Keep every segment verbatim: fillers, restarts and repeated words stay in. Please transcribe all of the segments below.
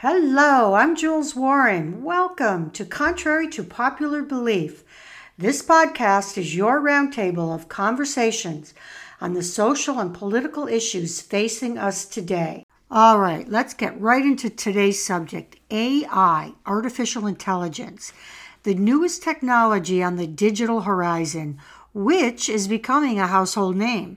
Hello, I'm Jules Warren. Welcome to Contrary to Popular Belief. This podcast is your roundtable of conversations on the social and political issues facing us today. All right, let's get right into today's subject, A I, artificial intelligence, the newest technology on the digital horizon, which is becoming a household name.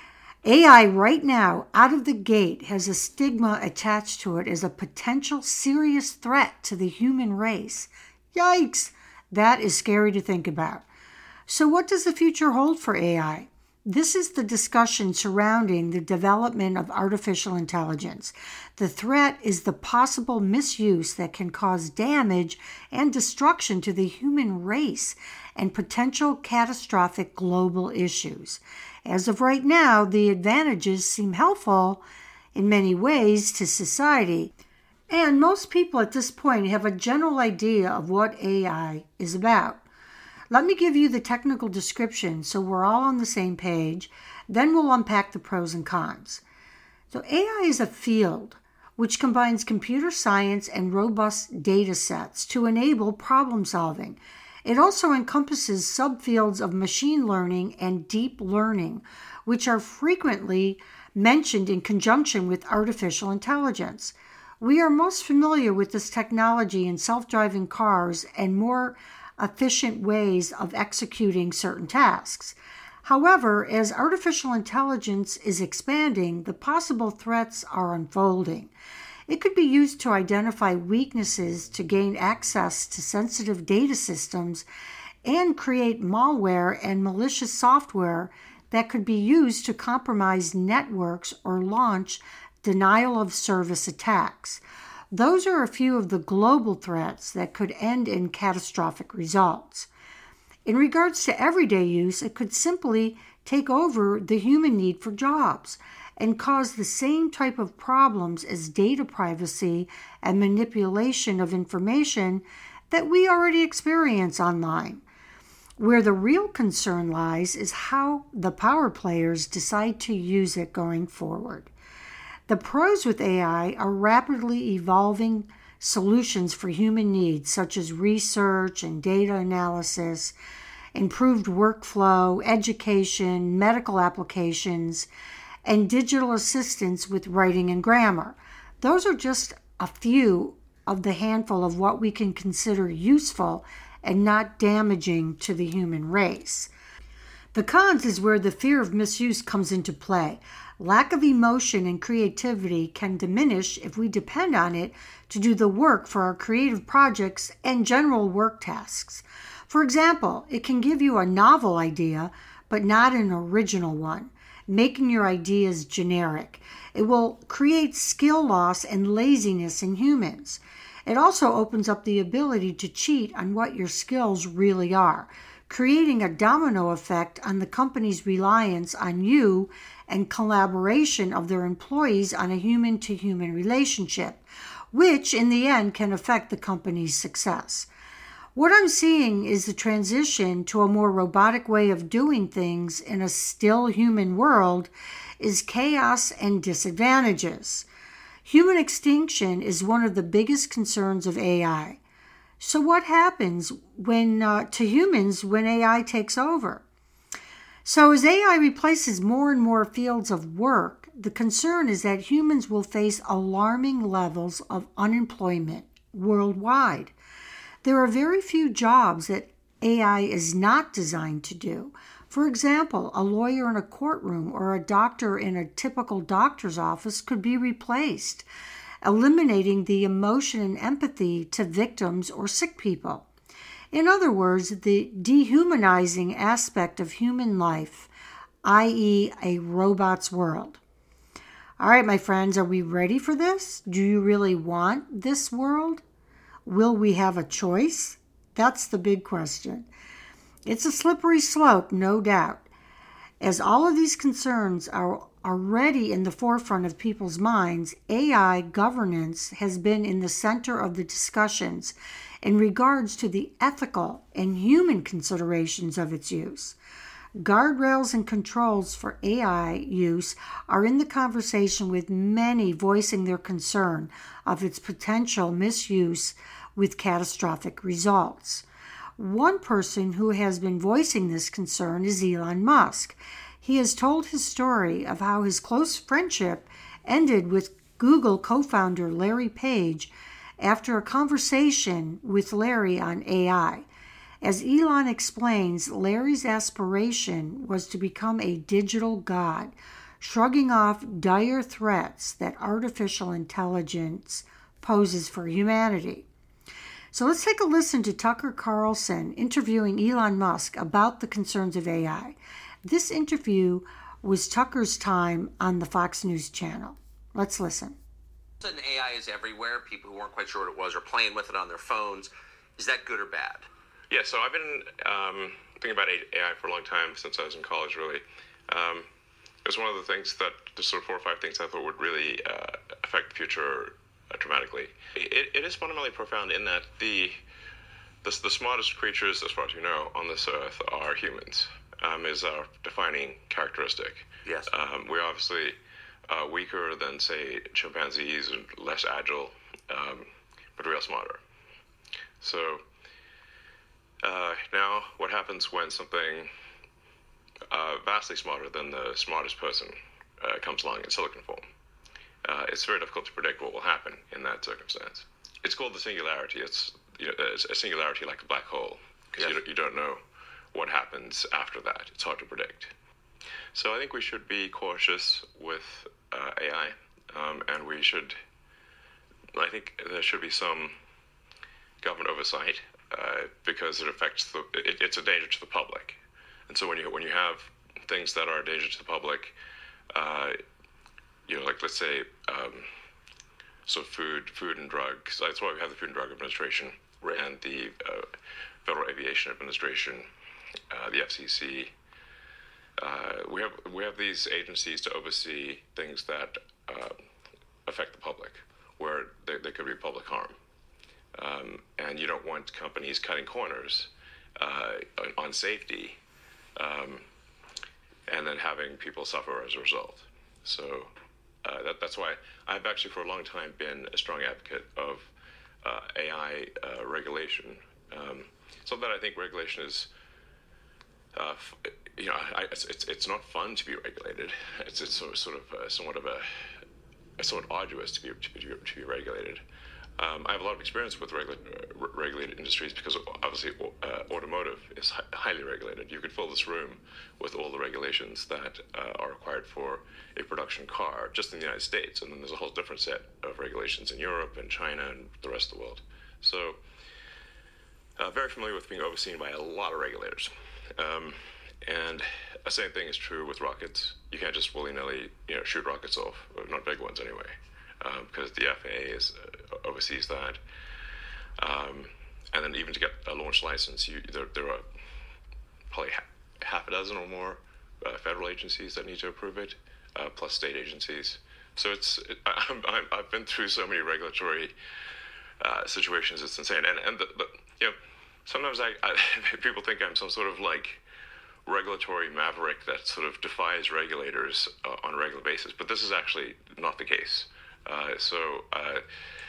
A I right now, out of the gate, has a stigma attached to it as a potential serious threat to the human race. Yikes! That is scary to think about. So what does the future hold for A I? This is the discussion surrounding the development of artificial intelligence. The threat is the possible misuse that can cause damage and destruction to the human race and potential catastrophic global issues. As of right now, the advantages seem helpful in many ways to society, and most people at this point have a general idea of what A I is about. Let me give you the technical description so we're all on the same page, then we'll unpack the pros and cons. So A I is a field which combines computer science and robust data sets to enable problem solving. It also encompasses subfields of machine learning and deep learning, which are frequently mentioned in conjunction with artificial intelligence. We are most familiar with this technology in self-driving cars and more efficient ways of executing certain tasks. However, as artificial intelligence is expanding, the possible threats are unfolding. It could be used to identify weaknesses to gain access to sensitive data systems and create malware and malicious software that could be used to compromise networks or launch denial of service attacks. Those are a few of the global threats that could end in catastrophic results. In regards to everyday use, it could simply take over the human need for jobs and cause the same type of problems as data privacy and manipulation of information that we already experience online. Where the real concern lies is how the power players decide to use it going forward. The pros with A I are rapidly evolving solutions for human needs, such as research and data analysis, improved workflow, education, medical applications, and digital assistance with writing and grammar. Those are just a few of the handful of what we can consider useful and not damaging to the human race. The cons is where the fear of misuse comes into play. Lack of emotion and creativity can diminish if we depend on it to do the work for our creative projects and general work tasks. For example, it can give you a novel idea, but not an original one, making your ideas generic. It will create skill loss and laziness in humans. It also opens up the ability to cheat on what your skills really are, creating a domino effect on the company's reliance on you and collaboration of their employees on a human-to-human relationship, which in the end can affect the company's success. What I'm seeing is the transition to a more robotic way of doing things in a still human world is chaos and disadvantages. Human extinction is one of the biggest concerns of A I. So what happens when uh, to humans when A I takes over? So as A I replaces more and more fields of work, the concern is that humans will face alarming levels of unemployment worldwide. There are very few jobs that A I is not designed to do. For example, a lawyer in a courtroom or a doctor in a typical doctor's office could be replaced, eliminating the emotion and empathy to victims or sick people. In other words, the dehumanizing aspect of human life, that is a robot's world. All right, my friends, are we ready for this? Do you really want this world? Will we have a choice? That's the big question. It's a slippery slope, no doubt. As all of these concerns are already in the forefront of people's minds, A I governance has been in the center of the discussions in regards to the ethical and human considerations of its use. Guardrails and controls for A I use are in the conversation, with many voicing their concern of its potential misuse with catastrophic results. One person who has been voicing this concern is Elon Musk. He has told his story of how his close friendship ended with Google co-founder Larry Page after a conversation with Larry on A I. As Elon explains, Larry's aspiration was to become a digital god, shrugging off dire threats that artificial intelligence poses for humanity. So let's take a listen to Tucker Carlson interviewing Elon Musk about the concerns of A I. This interview was Tucker's time on the Fox News channel. Let's listen. And A I is everywhere. People who weren't quite sure what it was are playing with it on their phones. Is that good or bad? Yeah, so I've been um, thinking about A I for a long time, since I was in college, really. Um, it was one of the things that, the sort of four or five things I thought would really uh, affect the future uh, dramatically. It, it is fundamentally profound in that the, the the smartest creatures, as far as you know, on this earth are humans, um, is our defining characteristic. Yes. Um, we're obviously uh, weaker than, say, chimpanzees, and less agile, um, but real smarter. So... Uh, now, what happens when something uh, vastly smarter than the smartest person uh, comes along in silicon form? Uh, it's very difficult to predict what will happen in that circumstance. It's called the singularity. It's, you know, it's a singularity like a black hole, because yes. you, don't, you don't know what happens after that. It's hard to predict. So I think we should be cautious with uh, A I, um, and we should, I think there should be some government oversight. Uh, because it affects the, it, it's a danger to the public, and so when you when you have things that are a danger to the public, uh, you know, like let's say, um, so food, food and drugs. That's why we have the Food and Drug Administration, right, and the uh, Federal Aviation Administration, uh, the F C C. Uh, we have we have these agencies to oversee things that uh, affect the public, where there, there could be public harm. Um, and you don't want companies cutting corners uh, on, on safety, um, and then having people suffer as a result. So uh, that, that's why I've actually for a long time been a strong advocate of uh, A I uh, regulation. Um, so that I think regulation is, uh, you know, I, it's, it's it's not fun to be regulated. It's it's sort of, sort of uh, somewhat of a, a somewhat arduous to be to be, to be regulated. Um, I have a lot of experience with regula- uh, regulated industries because obviously uh, automotive is hi- highly regulated. You could fill this room with all the regulations that uh, are required for a production car just in the United States, and then there's a whole different set of regulations in Europe and China and the rest of the world. So uh, very familiar with being overseen by a lot of regulators. Um, and the same thing is true with rockets. You can't just willy-nilly, you know, shoot rockets off, not big ones anyway. Um, because the F A A is, uh, oversees that. Um, and then even to get a launch license, you, there, there are probably ha- half a dozen or more uh, federal agencies that need to approve it, uh, plus state agencies. So it's it, I'm, I'm, I've been through so many regulatory uh, situations, it's insane. And, and the, the, you know, sometimes I, I people think I'm some sort of like regulatory maverick that sort of defies regulators uh, on a regular basis, but this is actually not the case. Uh, so, uh,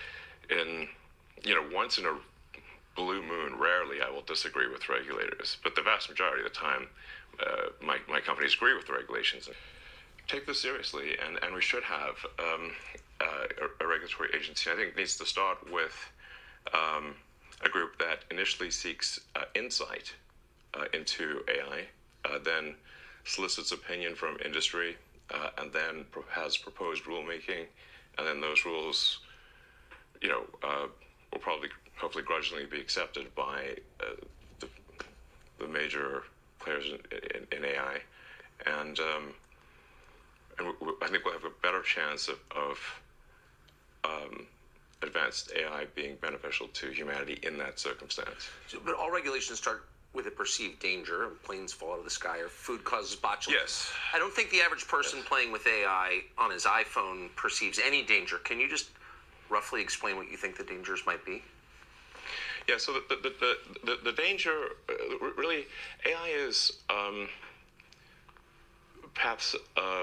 in, you know, once in a blue moon, rarely I will disagree with regulators. But the vast majority of the time, uh, my, my companies agree with the regulations. Take this seriously, and, and we should have um, uh, a, a regulatory agency. I think it needs to start with um, a group that initially seeks uh, insight uh, into A I, uh, then solicits opinion from industry, uh, and then pro- has proposed rulemaking. And then those rules, you know, uh, will probably, hopefully, grudgingly be accepted by uh, the, the major players in, in, in A I, and um, and we, we, I think we'll have a better chance of, of um, advanced A I being beneficial to humanity in that circumstance. So, but all regulations start with a perceived danger. Planes fall out of the sky, or food causes botulism. Yes. I don't think the average person yes. playing with A I on his iPhone perceives any danger. Can you just roughly explain what you think the dangers might be? Yeah, so the the, the, the, the danger, uh, really, A I is, um, perhaps uh,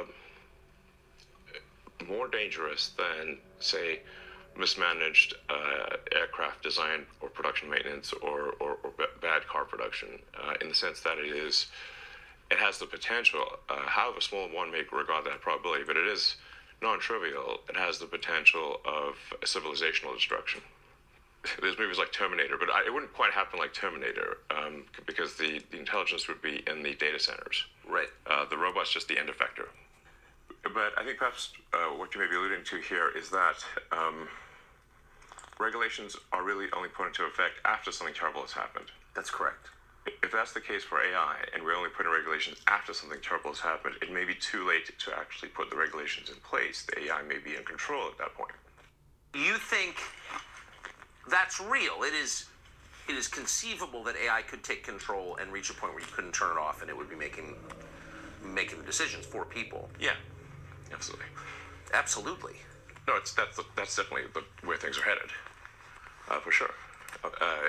more dangerous than, say, mismanaged uh, aircraft design or production maintenance or, or, or b- bad car production, uh, in the sense that it is, it has the potential, uh, however small one may regard that probability, but it is non-trivial. It has the potential of civilizational destruction. There's movies like Terminator, but I, it wouldn't quite happen like Terminator, um, because the, the intelligence would be in the data centers. Right. Uh, the robot's just the end effector. But I think perhaps uh, what you may be alluding to here is that um, regulations are really only put into effect after something terrible has happened. That's correct. If that's the case for A I, and we're only putting regulations after something terrible has happened, it may be too late to actually put the regulations in place. The A I may be in control at that point. You think that's real? It is it is conceivable that A I could take control and reach a point where you couldn't turn it off and it would be making making the decisions for people. Yeah, absolutely. Absolutely. No, it's that's the, that's definitely the, where things are headed, uh, for sure. Uh,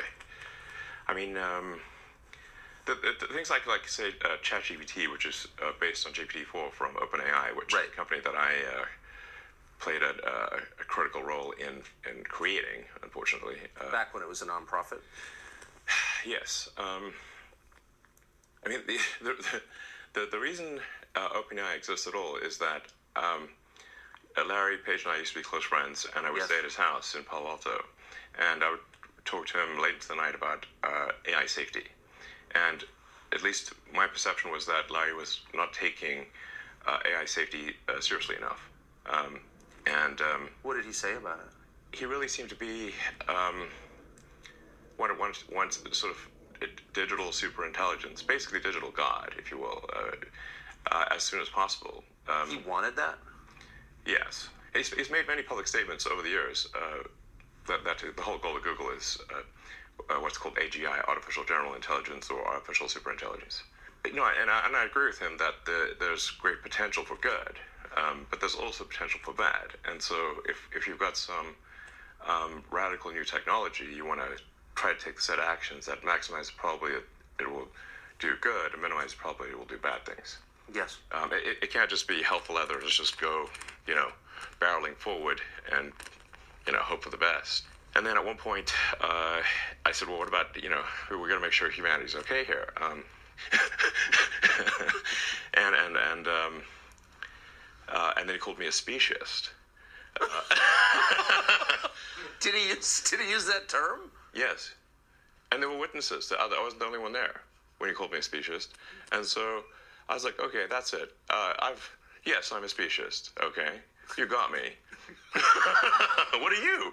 I mean, um, the, the, the things like like say uh, ChatGPT, which is uh, based on G P T four from OpenAI, which right. is a company that I uh, played a, uh, a critical role in in creating, unfortunately. Uh, Back when it was a nonprofit. Yes. Um, I mean, the the the, the reason uh, OpenAI exists at all is that um, Larry Page and I used to be close friends, and I would yes. stay at his house in Palo Alto, and I would talk to him late into the night about uh, A I safety. And at least my perception was that Larry was not taking uh, A I safety uh, seriously enough. Um, and um, what did he say about it? He really seemed to be um, one, one, one sort of digital superintelligence, basically digital God, if you will, uh, uh, as soon as possible. Um, he wanted that? Yes. He's, he's made many public statements over the years uh, that, that the whole goal of Google is uh, uh, what's called A G I, Artificial General Intelligence, or Artificial Superintelligence. You know, and I, and I agree with him that the, there's great potential for good, um, but there's also potential for bad. And so if, if you've got some um, radical new technology, you want to try to take the set of actions that maximize the probability that it will do good and minimize the probability it will do bad things. Yes. Um, it, it can't just be hell for leather. Let's just go, you know, barreling forward and, you know, hope for the best. And then at one point, uh, I said, well, what about, you know, we're going to make sure humanity's okay here. Um, and and and um, uh, and then he called me a speciesist. Uh, did he use Did he use that term? Yes, and there were witnesses. I wasn't the only one there when he called me a speciesist. And so I was like, okay, that's it. Uh, I've yes, I'm a speciesist. Okay, you got me. What are you?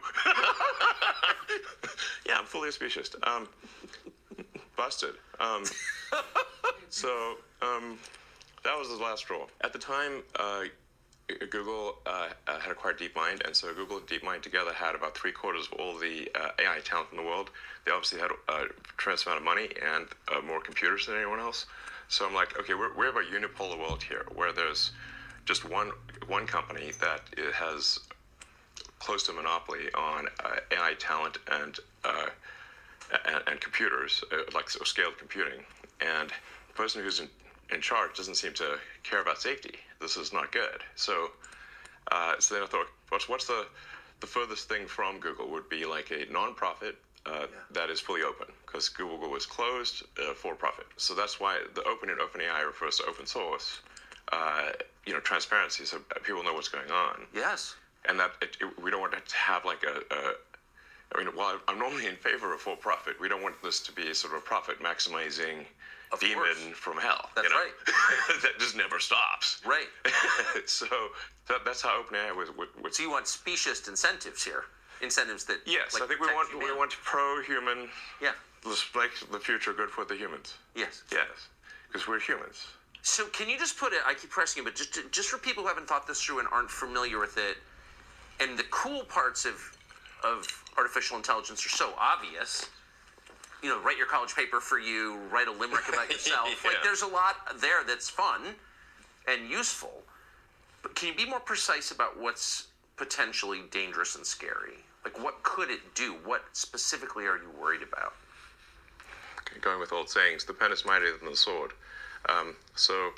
Yeah, I'm fully a speciesist. Um, busted. Um, so um, that was the last straw. At the time, uh, Google uh, had acquired DeepMind, and so Google and DeepMind together had about three quarters of all the uh, A I talent in the world. They obviously had a tremendous amount of money and uh, more computers than anyone else. So I'm like, okay, we're, we have a unipolar world here, where there's just one one company that it has close to a monopoly on uh, A I talent and uh, and, and computers, uh, like so scaled computing. And the person who's in, in charge doesn't seem to care about safety. This is not good. So, uh, so then I thought, what's what's the the furthest thing from Google would be like a nonprofit uh, yeah. that is fully open, because Google was closed uh, for profit. So that's why the open in OpenAI refers to open source. Uh, you know, transparency, so people know what's going on. Yes. And that it, it, we don't want to have like a, a I mean, while I'm normally in favor of for-profit, we don't want this to be sort of a profit-maximizing of demon course. from hell. That's you know? right. That just never stops. Right. So that, that's how OpenAI was. was, was so you want speciesist incentives here, incentives that. Yes, like, I think we want humanity. we want pro-human. Yeah. Let's make the future good for the humans. Yes. Yes, because we're humans. So can you just put it? I keep pressing you, but just just for people who haven't thought this through and aren't familiar with it, and the cool parts of of artificial intelligence are so obvious. You know, write your college paper for you, write a limerick about yourself. Yeah. Like, there's a lot there that's fun and useful. But can you be more precise about what's potentially dangerous and scary? Like, what could it do? What specifically are you worried about? Okay, going with old sayings, the pen is mightier than the sword. Um, so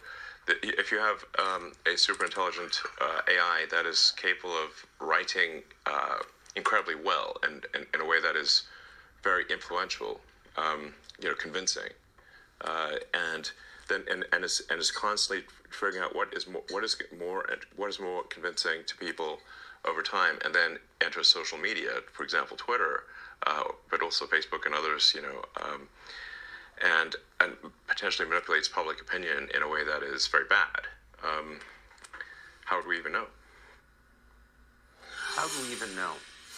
if you have um, a super intelligent uh, A I that is capable of writing uh, incredibly well and, and in a way that is very influential, um, you know, convincing, uh, and then and, and is and is constantly figuring out what is more what is more what is more convincing to people over time, and then enters social media, for example, Twitter, uh, but also Facebook and others, you know. Um, and and potentially manipulates public opinion in a way that is very bad. Um, how would we even know? How do we even know?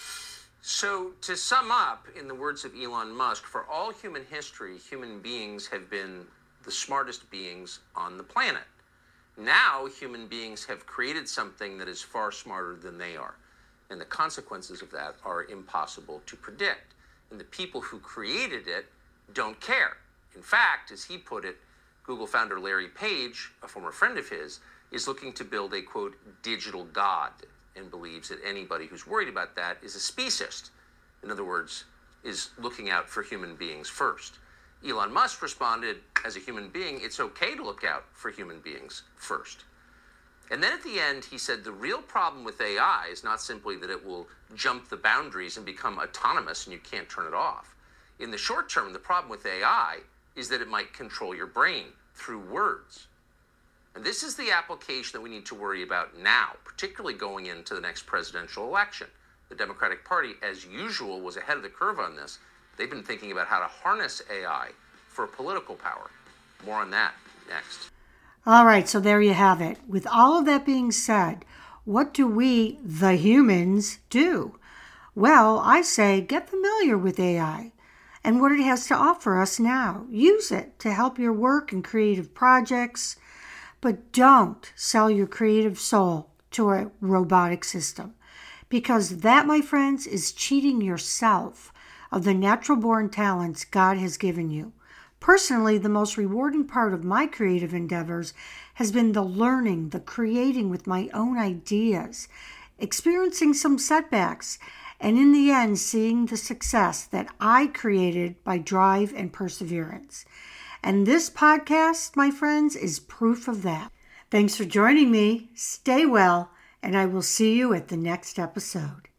So, to sum up, in the words of Elon Musk, for all human history, human beings have been the smartest beings on the planet. Now, human beings have created something that is far smarter than they are. And the consequences of that are impossible to predict. And the people who created it don't care. In fact, as he put it, Google founder Larry Page, a former friend of his, is looking to build a, quote, digital god, and believes that anybody who's worried about that is a speciesist. In other words, is looking out for human beings first. Elon Musk responded, as a human being, it's okay to look out for human beings first. And then at the end, he said the real problem with A I is not simply that it will jump the boundaries and become autonomous and you can't turn it off. In the short term, the problem with A I is that it might control your brain through words. And this is the application that we need to worry about now, particularly going into the next presidential election. The Democratic Party, as usual, was ahead of the curve on this. They've been thinking about how to harness A I for political power. More on that next. All right, so there you have it. With all of that being said, what do we, the humans, do? Well, I say get familiar with A I and what it has to offer us now. Use it to help your work and creative projects, but don't sell your creative soul to a robotic system, because that, my friends, is cheating yourself of the natural-born talents God has given you. Personally, the most rewarding part of my creative endeavors has been the learning, the creating with my own ideas, experiencing some setbacks, and in the end, seeing the success that I created by drive and perseverance. And this podcast, my friends, is proof of that. Thanks for joining me. Stay well, and I will see you at the next episode.